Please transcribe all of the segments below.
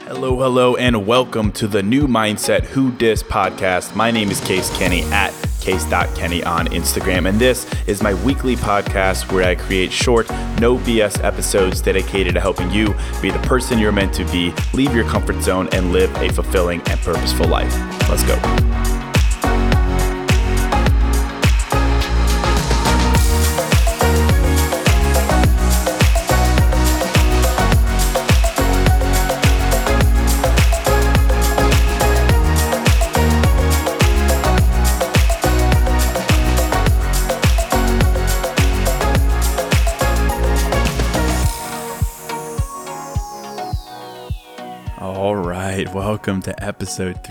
Hello, and welcome to the New Mindset Who Dis podcast. My name is Case Kenny at case.kenny on Instagram, and this is my weekly podcast where I create short, no BS episodes dedicated to helping you be the person you're meant to be, leave your comfort zone, and live a fulfilling and purposeful life. Let's go. Welcome to episode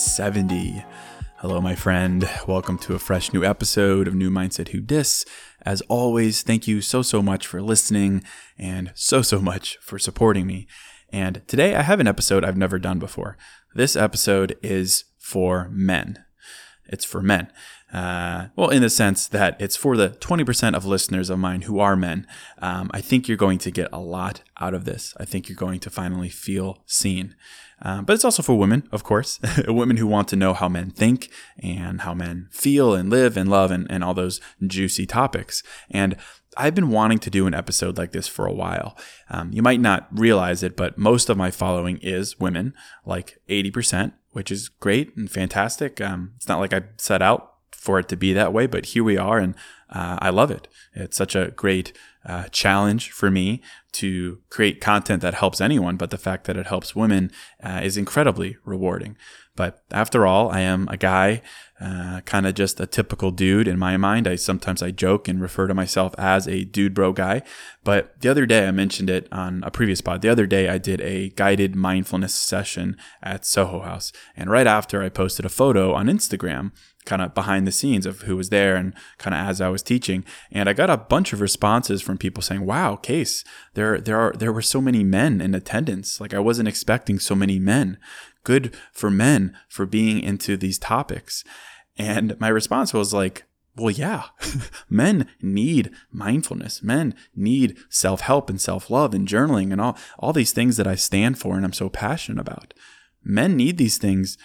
370. Hello, my friend. Welcome to a fresh new episode of New Mindset Who Dis. As always, thank you so much for listening and so much for supporting me. And today I have an episode I've never done before. This episode is for men. It's for men. Well, in the sense that it's for the 20% of listeners of mine who are men. I think you're going to get a lot out of this. I think you're going to finally feel seen. But it's also for women, of course, women who want to know how men think and how men feel and live and love and all those juicy topics. And I've been wanting to do an episode like this for a while. You might not realize it, but most of my following is women, like 80%, which is great and fantastic. It's not like I set out for it to be that way, but here we are, and I love it. It's such a great challenge for me to create content that helps anyone, but the fact that it helps women is incredibly rewarding. But after all, I am a guy, kind of just a typical dude in my mind. Sometimes I joke and refer to myself as a dude bro guy. But the other day, I mentioned it on a previous pod. The other day, I did a guided mindfulness session at Soho House. And right after, I posted a photo on Instagram, kind of behind the scenes of who was there and kind of as I was teaching. And I got a bunch of responses from people saying, wow, Case, there were so many men in attendance. Like I wasn't expecting so many men. Good for men for being into these topics. And my response was like, well, yeah, men need mindfulness. Men need self-help and self-love and journaling and all these things that I stand for and I'm so passionate about. Men need these things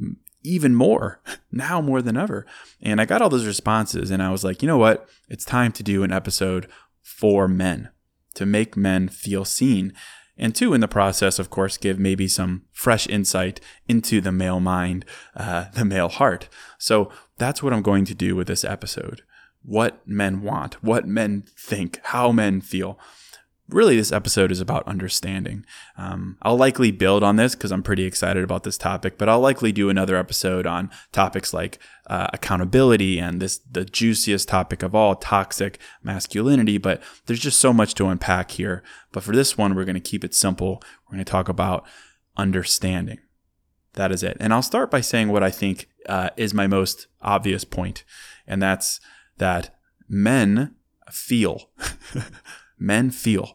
even more now more than ever. And I got all those responses and I was like, you know what? It's time to do an episode for men, to make men feel seen. And two, in the process, of course, give maybe some fresh insight into the male mind, the male heart. So that's what I'm going to do with this episode. What men want, what men think, how men feel. Really, this episode is about understanding. I'll likely build on this because I'm pretty excited about this topic, but I'll likely do another episode on topics like accountability and the juiciest topic of all, toxic masculinity. But there's just so much to unpack here. But for this one, we're going to keep it simple. We're going to talk about understanding. That is it. And I'll start by saying what I think is my most obvious point, and that's that men feel. Men feel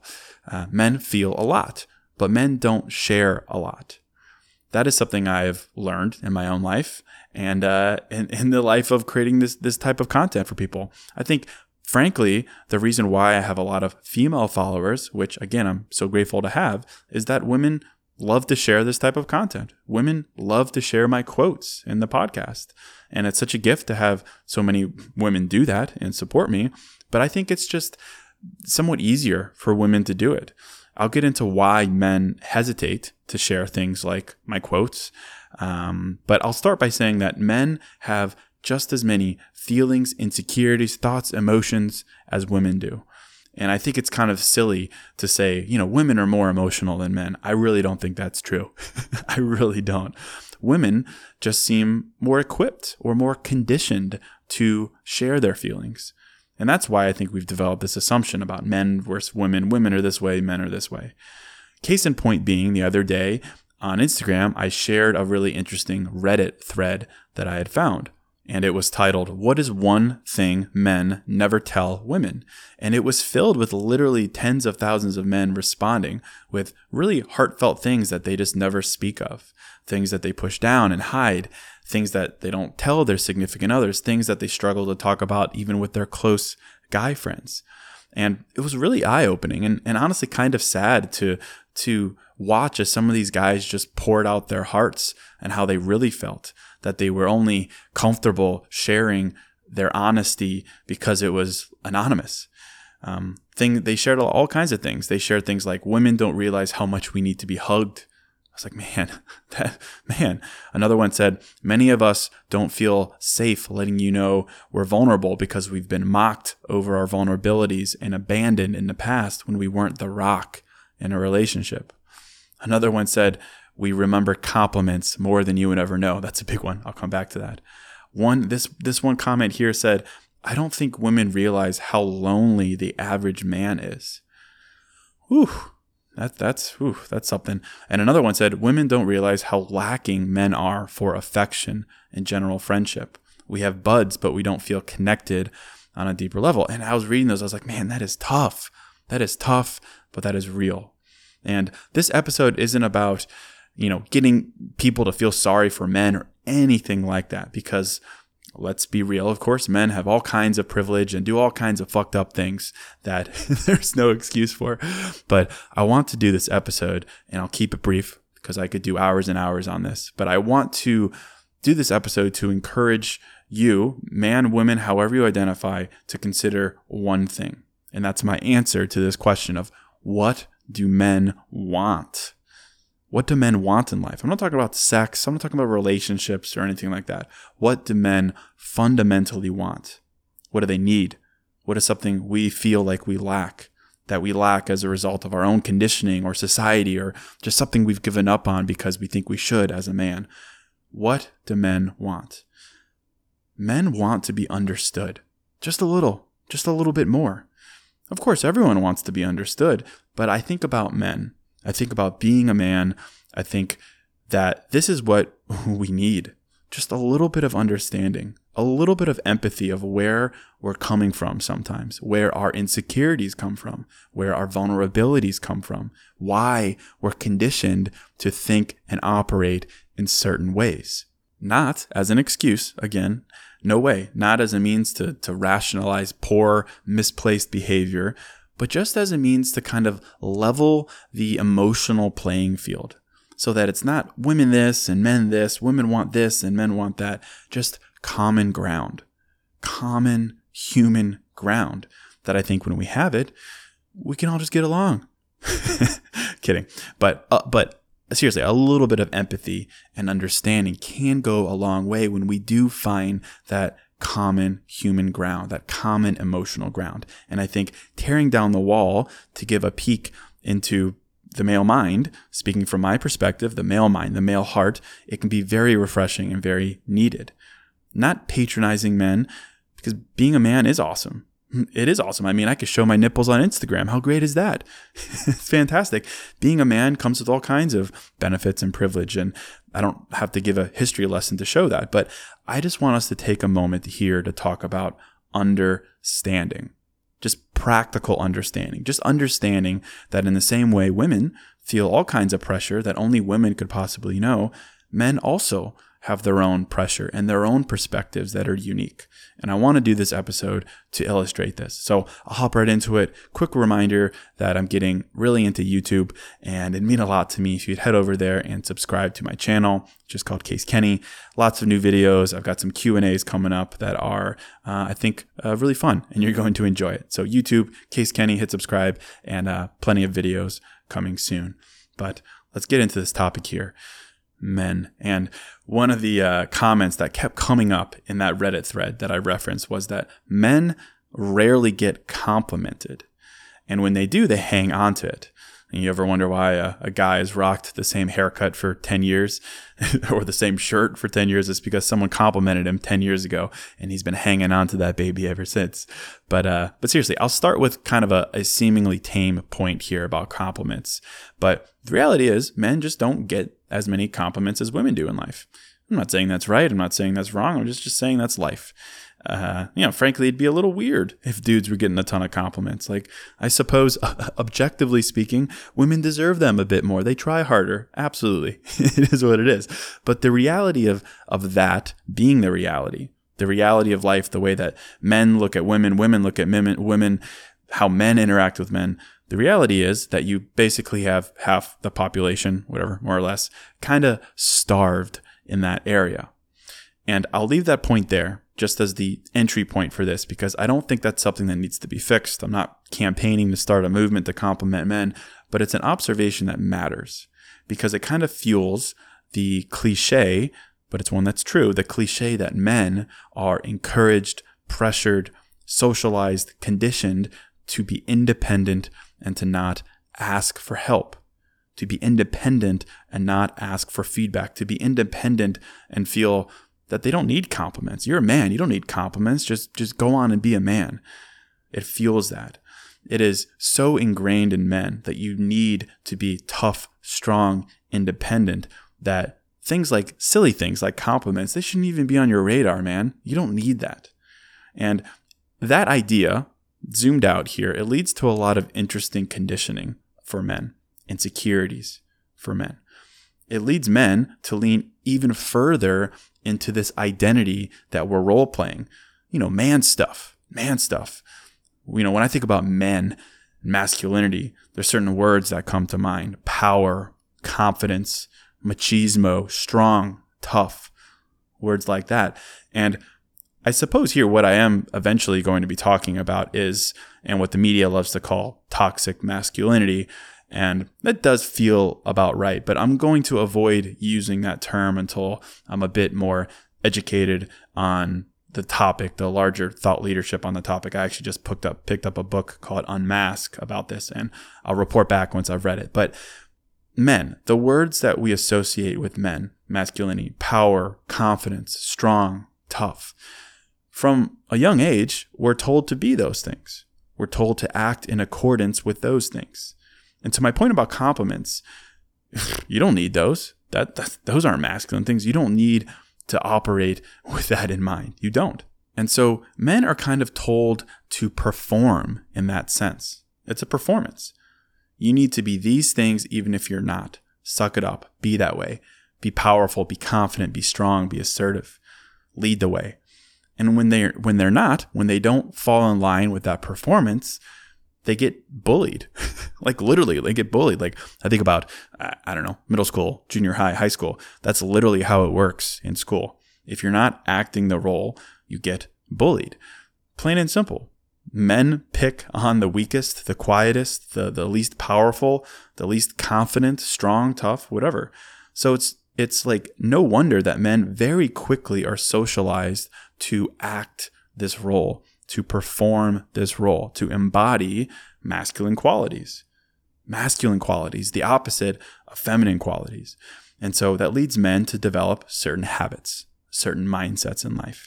a lot, but men don't share a lot. That is something I've learned in my own life and in the life of creating this type of content for people. I think, frankly, the reason why I have a lot of female followers, which again, I'm so grateful to have, is that women love to share this type of content. Women love to share my quotes in the podcast. And it's such a gift to have so many women do that and support me. But I think it's just somewhat easier for women to do it. I'll get into why men hesitate to share things like my quotes. But I'll start by saying that men have just as many feelings, insecurities, thoughts, emotions as women do. And I think it's kind of silly to say, women are more emotional than men. I really don't think that's true. I really don't. Women just seem more equipped or more conditioned to share their feelings. And that's why I think we've developed this assumption about men versus women. Women are this way, men are this way. Case in point being, the other day on Instagram, I shared a really interesting Reddit thread that I had found. And it was titled, "What is one thing men never tell women?" And it was filled with literally tens of thousands of men responding with really heartfelt things that they just never speak of, things that they push down and hide, things that they don't tell their significant others, things that they struggle to talk about even with their close guy friends. And it was really eye-opening and honestly kind of sad to to watch as some of these guys just poured out their hearts and how they really felt, that they were only comfortable sharing their honesty because it was anonymous. They shared all kinds of things. They shared things like, women don't realize how much we need to be hugged. I was like, man. Another one said, many of us don't feel safe letting you know we're vulnerable because we've been mocked over our vulnerabilities and abandoned in the past when we weren't the rock in a relationship. Another one said, we remember compliments more than you would ever know. That's a big one. I'll come back to that. This one comment here said, I don't think women realize how lonely the average man is. Whew. That's something. And another one said, women don't realize how lacking men are for affection and general friendship. We have buds, but we don't feel connected on a deeper level. And I was reading those. I was like, man, that is tough. That is tough, but that is real. And this episode isn't about, getting people to feel sorry for men or anything like that, because let's be real. Of course, men have all kinds of privilege and do all kinds of fucked up things that there's no excuse for. But I want to do this episode, and I'll keep it brief because I could do hours and hours on this. But I want to do this episode to encourage you, man, women, however you identify, to consider one thing. And that's my answer to this question of, what do men want? What do men want in life? I'm not talking about sex. I'm not talking about relationships or anything like that. What do men fundamentally want? What do they need? What is something we feel like we lack, that we lack as a result of our own conditioning or society, or just something we've given up on because we think we should as a man? What do men want? Men want to be understood. Just a little bit more. Of course, everyone wants to be understood, but I think about men. I think about being a man. I think that this is what we need. Just a little bit of understanding, a little bit of empathy of where we're coming from sometimes, where our insecurities come from, where our vulnerabilities come from, why we're conditioned to think and operate in certain ways. Not as an excuse, again, no way, not as a means to rationalize poor, misplaced behavior, but just as a means to kind of level the emotional playing field so that it's not women this and men this, women want this and men want that, just common ground, common human ground that I think when we have it, we can all just get along. Kidding. But seriously, a little bit of empathy and understanding can go a long way when we do find that common human ground, that common emotional ground. And I think tearing down the wall to give a peek into the male mind, speaking from my perspective, the male mind, the male heart, it can be very refreshing and very needed. Not patronizing men, because being a man is awesome. It is awesome. I mean, I could show my nipples on Instagram. How great is that? It's fantastic. Being a man comes with all kinds of benefits and privilege, and I don't have to give a history lesson to show that, but I just want us to take a moment here to talk about understanding, just practical understanding, just understanding that in the same way women feel all kinds of pressure that only women could possibly know, men also have their own pressure and their own perspectives that are unique. And I want to do this episode to illustrate this. So I'll hop right into it. Quick reminder that I'm getting really into YouTube, and it'd mean a lot to me if you'd head over there and subscribe to my channel, which is called Case Kenny. Lots of new videos. I've got some Q&As coming up that are, I think, really fun, and you're going to enjoy it. So YouTube, Case Kenny, hit subscribe, and plenty of videos coming soon. But let's get into this topic here. Men. And one of the comments that kept coming up in that Reddit thread that I referenced was that men rarely get complimented. And when they do, they hang on to it. And you ever wonder why a guy has rocked the same haircut for 10 years or the same shirt for 10 years? It's because someone complimented him 10 years ago, and he's been hanging on to that baby ever since. But seriously, I'll start with kind of a seemingly tame point here about compliments. But the reality is men just don't get as many compliments as women do in life. I'm not saying that's right. I'm not saying that's wrong. I'm just saying that's life. Frankly, it'd be a little weird if dudes were getting a ton of compliments. Like, I suppose, objectively speaking, women deserve them a bit more. They try harder. Absolutely. It is what it is. But the reality of that being the reality of life, the way that men look at women, women look at women, how men interact with men, The reality is that you basically have half the population, whatever, more or less, kind of starved in that area. And I'll leave that point there just as the entry point for this, because I don't think that's something that needs to be fixed. I'm not campaigning to start a movement to compliment men, but it's an observation that matters because it kind of fuels the cliche, but it's one that's true, the cliche that men are encouraged, pressured, socialized, conditioned to be independent and to not ask for help, to be independent and not ask for feedback, to be independent and feel that they don't need compliments. You're a man. You don't need compliments. Just go on and be a man. It fuels that. It is so ingrained in men that you need to be tough, strong, independent, that silly things like compliments, they shouldn't even be on your radar, man. You don't need that. And that idea, zoomed out here, it leads to a lot of interesting conditioning for men, insecurities for men. It leads men to lean even further into this identity that we're role playing. Man stuff. When I think about men, masculinity, there's certain words that come to mind: power, confidence, machismo, strong, tough, words like that. And I suppose here what I am eventually going to be talking about is, and what the media loves to call, toxic masculinity. And that does feel about right, but I'm going to avoid using that term until I'm a bit more educated on the topic, the larger thought leadership on the topic. I actually just picked up a book called Unmask about this, and I'll report back once I've read it. But men, the words that we associate with men, masculinity, power, confidence, strong, tough, from a young age, we're told to be those things. We're told to act in accordance with those things. And to my point about compliments, you don't need those. Those aren't masculine things. You don't need to operate with that in mind. You don't. And so men are kind of told to perform in that sense. It's a performance. You need to be these things even if you're not. Suck it up. Be that way. Be powerful. Be confident. Be strong. Be assertive. Lead the way. And when they're not, when they don't fall in line with that performance, they get bullied. Like literally, they get bullied. Like I think about, I don't know, middle school, junior high, high school. That's literally how it works in school. If you're not acting the role, you get bullied. Plain and simple. Men pick on the weakest, the quietest, the least powerful, the least confident, strong, tough, whatever. So it's like no wonder that men very quickly are socialized to act this role, to perform this role, to embody masculine qualities. Masculine qualities, the opposite of feminine qualities. And so that leads men to develop certain habits, certain mindsets in life.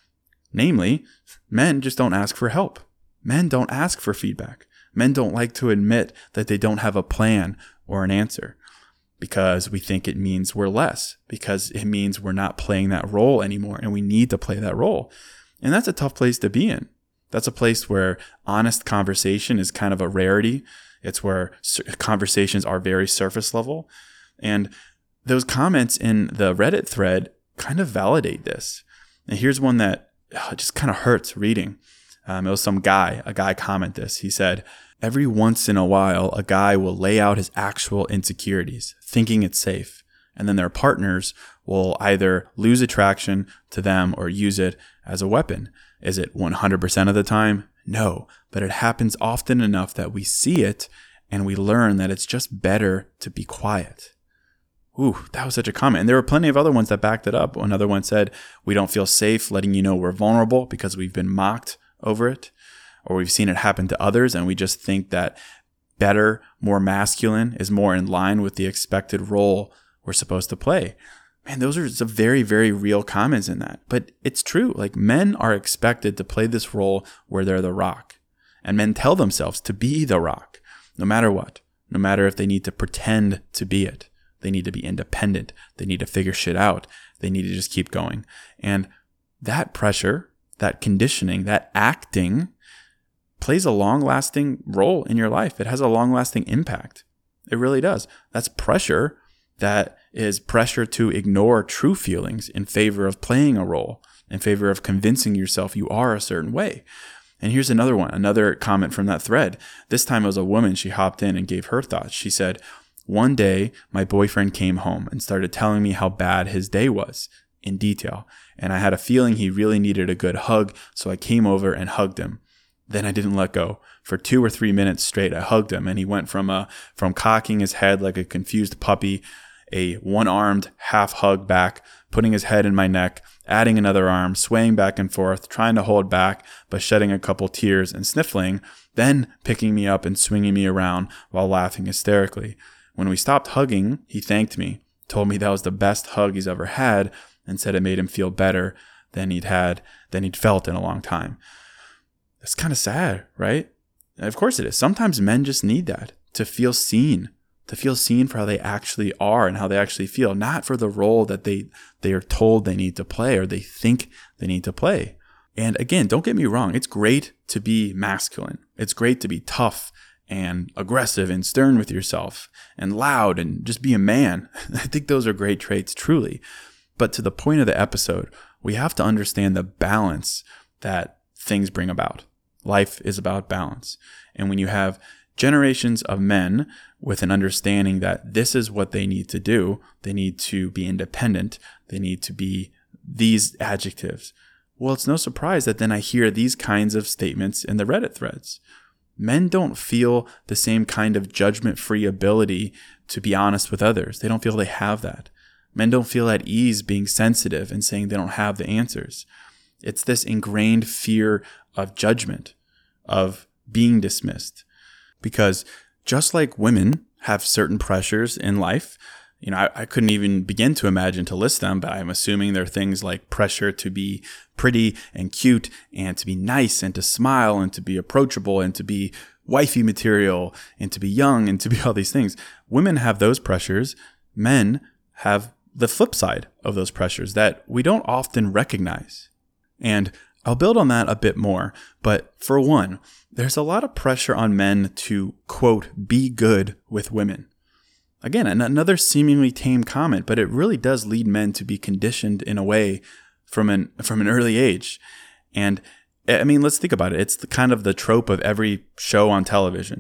Namely, men just don't ask for help. Men don't ask for feedback. Men don't like to admit that they don't have a plan or an answer because we think it means we're less, because it means we're not playing that role anymore and we need to play that role. And that's a tough place to be in. That's a place where honest conversation is kind of a rarity. It's where conversations are very surface level. And those comments in the Reddit thread kind of validate this. And here's one that just kind of hurts reading. It was a guy comment this. He said, "Every once in a while, a guy will lay out his actual insecurities, thinking it's safe. And then their partners will either lose attraction to them or use it as a weapon. Is it 100% of the time? No, but it happens often enough that we see it and we learn that it's just better to be quiet." Ooh, that was such a comment. And there were plenty of other ones that backed it up. Another one said, "We don't feel safe letting you know we're vulnerable because we've been mocked over it, or we've seen it happen to others and we just think that better, more masculine is more in line with the expected role we're supposed to play." Man, those are some very, very real comments in that. But it's true. Like, men are expected to play this role where they're the rock. And men tell themselves to be the rock, no matter what. No matter if they need to pretend to be it. They need to be independent. They need to figure shit out. They need to just keep going. And that pressure, that conditioning, that acting plays a long-lasting role in your life. It has a long-lasting impact. It really does. That's pressure. That is pressure to ignore true feelings in favor of playing a role, in favor of convincing yourself you are a certain way. And here's another one, another comment from that thread. This time it was a woman. She hopped in and gave her thoughts. She said, "One day, my boyfriend came home and started telling me how bad his day was in detail. And I had a feeling he really needed a good hug, so I came over and hugged him. Then I didn't let go. For 2 or 3 minutes straight, I hugged him, and he went from cocking his head like a confused puppy, a one-armed half hug back, putting his head in my neck, adding another arm, swaying back and forth, trying to hold back, but shedding a couple tears and sniffling, then picking me up and swinging me around while laughing hysterically. When we stopped hugging, he thanked me, told me that was the best hug he's ever had, and said it made him feel better than he'd felt in a long time." That's kind of sad, right? Of course it is. Sometimes men just need that, to feel seen for how they actually are and how they actually feel, not for the role that they are told they need to play or they think they need to play. And again, don't get me wrong. It's great to be masculine. It's great to be tough and aggressive and stern with yourself and loud and just be a man. I think those are great traits, truly. But to the point of the episode, we have to understand the balance that things bring about. Life is about balance. And when you have generations of men with an understanding that this is what they need to do, they need to be independent, they need to be these adjectives. Well, it's no surprise that then I hear these kinds of statements in the Reddit threads. Men don't feel the same kind of judgment-free ability to be honest with others. They don't feel they have that. Men don't feel at ease being sensitive and saying they don't have the answers. It's this ingrained fear of judgment, of being dismissed. Because just like women have certain pressures in life, I couldn't even begin to imagine to list them, but I'm assuming there are things like pressure to be pretty and cute and to be nice and to smile and to be approachable and to be wifey material and to be young and to be all these things. Women have those pressures. Men have the flip side of those pressures that we don't often recognize. And I'll build on that a bit more. But for one, there's a lot of pressure on men to, quote, be good with women. Again, another seemingly tame comment, but it really does lead men to be conditioned in a way from an early age. And I mean, let's think about it. It's kind of the trope of every show on television.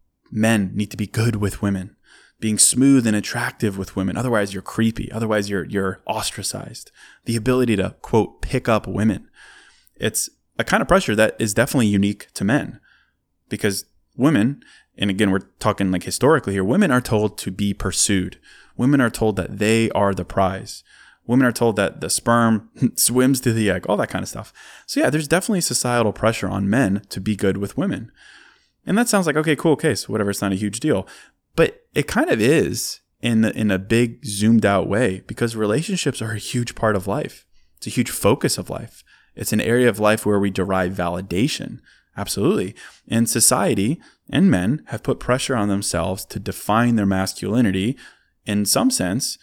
Men need to be good with women, being smooth and attractive with women. Otherwise, you're creepy. Otherwise, you're ostracized. The ability to, quote, pick up women. It's a kind of pressure that is definitely unique to men, because women, and again, we're talking like historically here, women are told to be pursued. Women are told that they are the prize. Women are told that the sperm swims to the egg, all that kind of stuff. So yeah, there's definitely societal pressure on men to be good with women. And that sounds like, okay, cool case, whatever, it's not a huge deal. But it kind of is in a big zoomed out way, because relationships are a huge part of life. It's a huge focus of life. It's an area of life where we derive validation. Absolutely. And society and men have put pressure on themselves to define their masculinity, in some sense,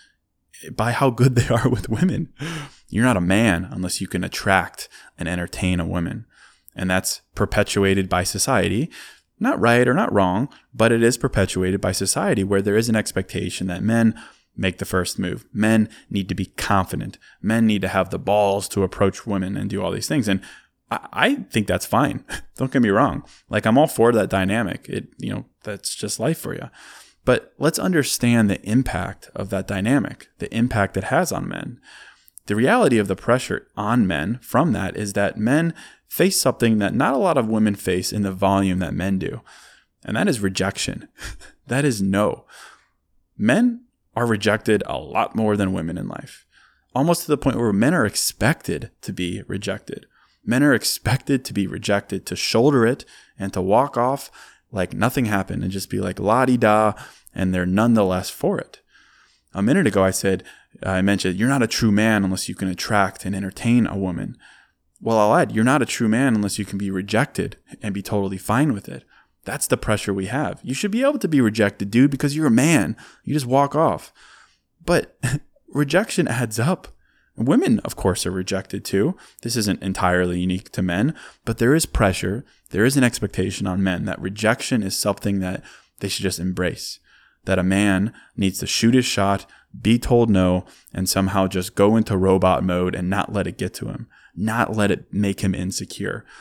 by how good they are with women. You're not a man unless you can attract and entertain a woman. And that's perpetuated by society. Not right or not wrong, but it is perpetuated by society, where there is an expectation that men make the first move. Men need to be confident. Men need to have the balls to approach women and do all these things. And I think that's fine. Don't get me wrong. Like, I'm all for that dynamic. That's just life for you. But let's understand the impact of that dynamic, the impact it has on men. The reality of the pressure on men from that is that men face something that not a lot of women face in the volume that men do. And that is rejection. That is no. Men are rejected a lot more than women in life. Almost to the point where men are expected to be rejected. Men are expected to be rejected, to shoulder it and to walk off like nothing happened and just be like la-di-da, and they're nonetheless for it. A minute ago, I mentioned, you're not a true man unless you can attract and entertain a woman. Well, I'll add, you're not a true man unless you can be rejected and be totally fine with it. That's the pressure we have. You should be able to be rejected, dude, because you're a man. You just walk off. But rejection adds up. Women, of course, are rejected too. This isn't entirely unique to men, but there is pressure. There is an expectation on men that rejection is something that they should just embrace. That a man needs to shoot his shot, be told no, and somehow just go into robot mode and not let it get to him. Not let it make him insecure.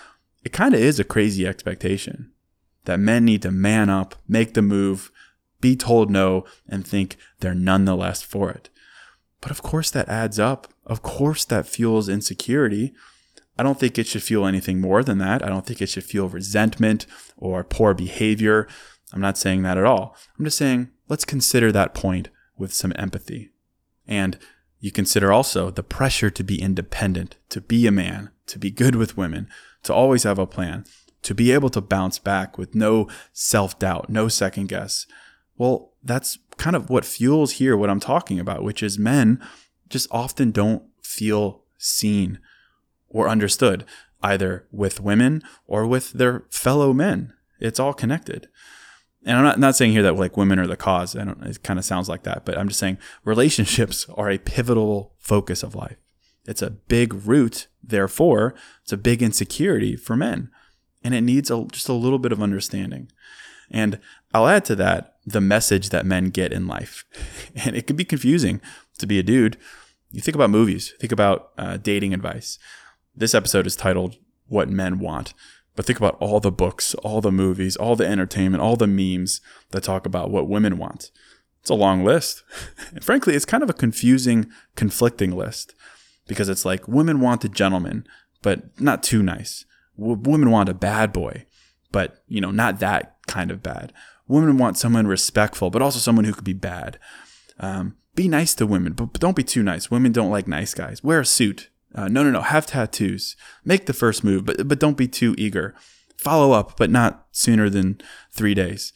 it kind of is a crazy expectation that men need to man up, make the move, be told no, and think they're nonetheless for it. But of course that adds up. Of course that fuels insecurity. I don't think it should fuel anything more than that. I don't think it should fuel resentment or poor behavior. I'm not saying that at all. I'm just saying, let's consider that point with some empathy. And you consider also the pressure to be independent, to be a man, to be good with women, to always have a plan, to be able to bounce back with no self-doubt, no second guess. Well, that's kind of what fuels here what I'm talking about, which is men just often don't feel seen or understood, either with women or with their fellow men. It's all connected. And I'm not saying here that like women are the cause. It kind of sounds like that, but I'm just saying relationships are a pivotal focus of life. It's a big root. Therefore, it's a big insecurity for men, and it needs just a little bit of understanding. And I'll add to that the message that men get in life. And it can be confusing to be a dude. You think about movies, think about dating advice. This episode is titled What Men Want. But think about all the books, all the movies, all the entertainment, all the memes that talk about what women want. It's a long list. And frankly, it's kind of a confusing, conflicting list, because it's like women want a gentleman, but not too nice. Women want a bad boy, but not that kind of bad. Women want someone respectful, but also someone who could be bad. Be nice to women, but don't be too nice. Women don't like nice guys. Wear a suit. No. Have tattoos. Make the first move, but don't be too eager. Follow up, but not sooner than 3 days.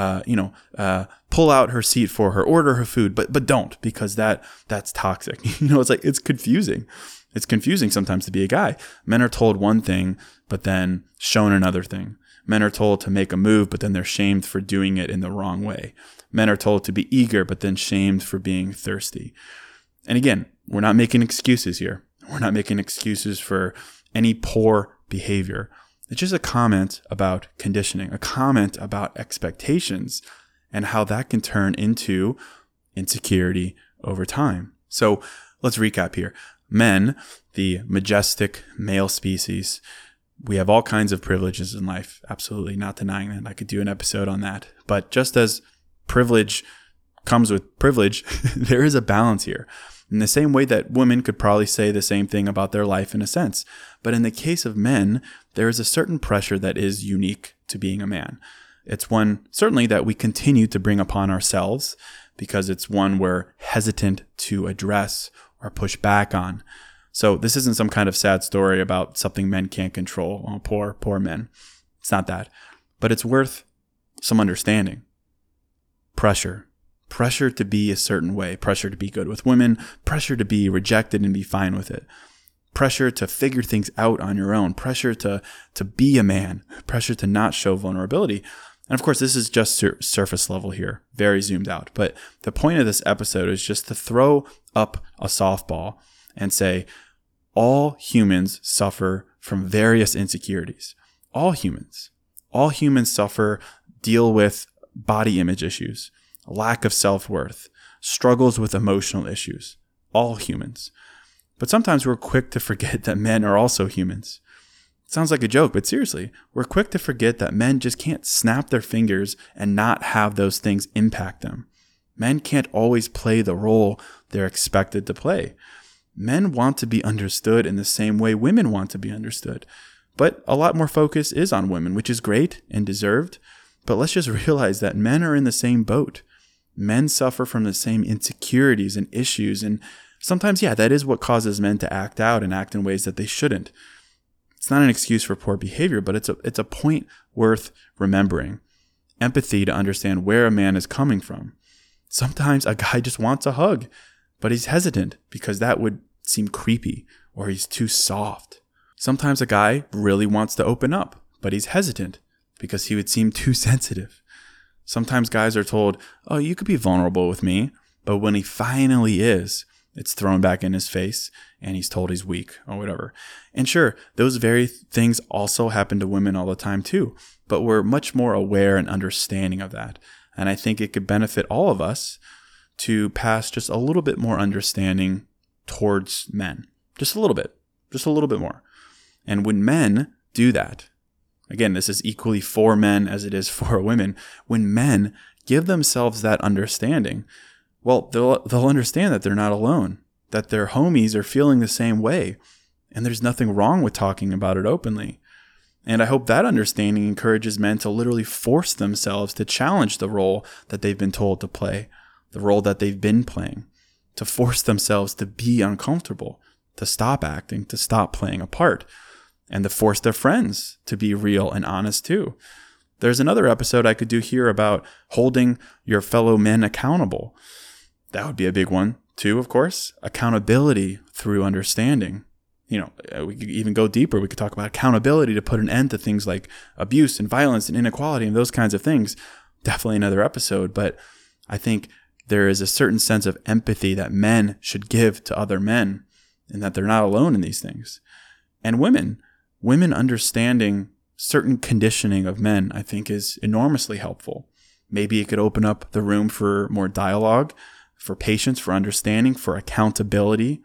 Pull out her seat for her. Order her food, but don't, because that's toxic. It's confusing. It's confusing sometimes to be a guy. Men are told one thing, but then shown another thing. Men are told to make a move, but then they're shamed for doing it in the wrong way. Men are told to be eager, but then shamed for being thirsty. And again, we're not making excuses here. We're not making excuses for any poor behavior. It's just a comment about conditioning, a comment about expectations, and how that can turn into insecurity over time. So let's recap here. Men, the majestic male species, we have all kinds of privileges in life. Absolutely, not denying that. I could do an episode on that. But just as privilege comes with privilege, there is a balance here. In the same way that women could probably say the same thing about their life in a sense. But in the case of men, there is a certain pressure that is unique to being a man. It's one, certainly, that we continue to bring upon ourselves, because it's one we're hesitant to address or push back on. So this isn't some kind of sad story about something men can't control. Oh, poor men. It's not that. But it's worth some understanding. Pressure to be a certain way, pressure to be good with women, pressure to be rejected and be fine with it, pressure to figure things out on your own, pressure to be a man, pressure to not show vulnerability. And of course, this is just surface level here, very zoomed out. But the point of this episode is just to throw up a softball and say, all humans suffer from various insecurities. All humans suffer, deal with body image issues, lack of self-worth, struggles with emotional issues. All humans. But sometimes we're quick to forget that men are also humans. It sounds like a joke, but seriously, we're quick to forget that men just can't snap their fingers and not have those things impact them. Men can't always play the role they're expected to play. Men want to be understood in the same way women want to be understood. But a lot more focus is on women, which is great and deserved. But let's just realize that men are in the same boat. Men suffer from the same insecurities and issues. And sometimes, that is what causes men to act out and act in ways that they shouldn't. It's not an excuse for poor behavior, but it's a point worth remembering. Empathy to understand where a man is coming from. Sometimes a guy just wants a hug, but he's hesitant because that would seem creepy, or he's too soft. Sometimes a guy really wants to open up, but he's hesitant because he would seem too sensitive. Sometimes guys are told, oh, you could be vulnerable with me, but when he finally is, it's thrown back in his face and he's told he's weak or whatever. And sure, those very things also happen to women all the time too, but we're much more aware and understanding of that. And I think it could benefit all of us to pass just a little bit more understanding towards men. Just a little bit more. And when men do that, again, this is equally for men as it is for women. When men give themselves that understanding, well, they'll understand that they're not alone, that their homies are feeling the same way, and there's nothing wrong with talking about it openly. And I hope that understanding encourages men to literally force themselves to challenge the role that they've been told to play, the role that they've been playing, to force themselves to be uncomfortable, to stop acting, to stop playing a part, and to force their friends to be real and honest too. There's another episode I could do here about holding your fellow men accountable. That would be a big one too, of course. Accountability through understanding. We could even go deeper. We could talk about accountability to put an end to things like abuse and violence and inequality and those kinds of things. Definitely another episode. But I think there is a certain sense of empathy that men should give to other men, and that they're not alone in these things. And women understanding certain conditioning of men, I think, is enormously helpful. Maybe it could open up the room for more dialogue, for patience, for understanding, for accountability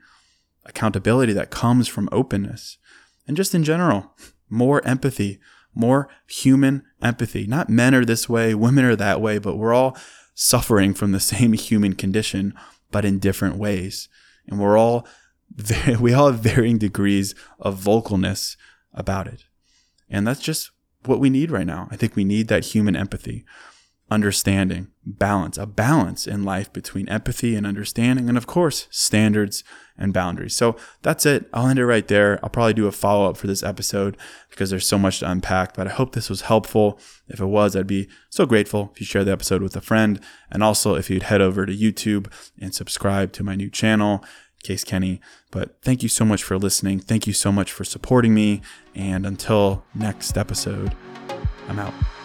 that comes from openness. And just in general, more empathy, more human empathy. Not men are this way, women are that way, but we're all suffering from the same human condition, but in different ways. And we all have varying degrees of vocalness about it. And that's just what we need right now. I think we need that human empathy, understanding, a balance in life between empathy and understanding, and of course, standards and boundaries. So that's it. I'll end it right there. I'll probably do a follow-up for this episode because there's so much to unpack, but I hope this was helpful. If it was, I'd be so grateful if you share the episode with a friend. And also if you'd head over to YouTube and subscribe to my new channel, Case Kenny. But thank you so much for listening. Thank you so much for supporting me. And until next episode, I'm out.